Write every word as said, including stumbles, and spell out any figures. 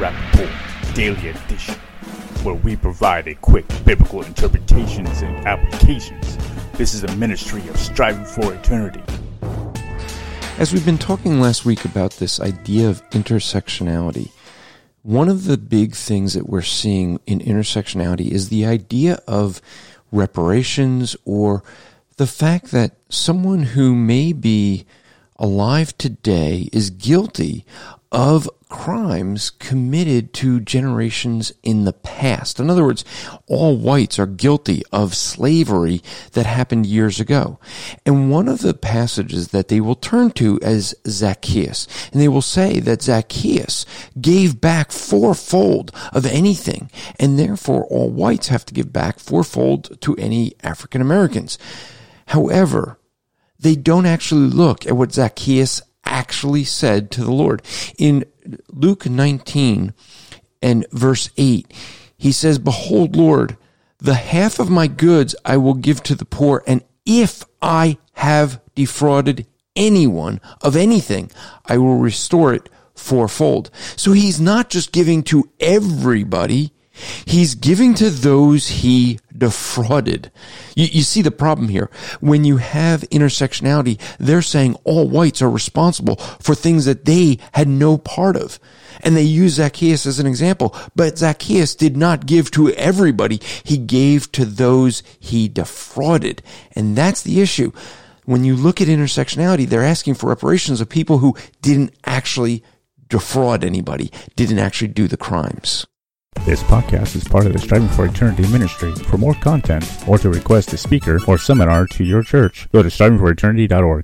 Rappaport Daily Edition, where we provide a quick biblical interpretations and applications. This is a ministry of striving for eternity. As we've been talking last week about this idea of intersectionality, one of the big things that we're seeing in intersectionality is the idea of reparations, or the fact that someone who may be alive today is guilty of crimes committed to generations in the past. In other words, all whites are guilty of slavery that happened years ago. And one of the passages that they will turn to is Zacchaeus. And they will say that Zacchaeus gave back fourfold of anything, and therefore all whites have to give back fourfold to any African Americans. However, they don't actually look at what Zacchaeus actually said to the Lord. In Luke nineteen and verse eight, he says, "Behold, Lord, the half of my goods I will give to the poor, and if I have defrauded anyone of anything, I will restore it fourfold." So he's not just giving to everybody, he's giving to those he defrauded. You, you see the problem here. When you have intersectionality, they're saying all whites are responsible for things that they had no part of. And they use Zacchaeus as an example. But Zacchaeus did not give to everybody. He gave to those he defrauded. And that's the issue. When you look at intersectionality, they're asking for reparations of people who didn't actually defraud anybody, didn't actually do the crimes. This podcast is part of the Striving for Eternity ministry. For more content, or to request a speaker or seminar to your church, go to striving for eternity dot org.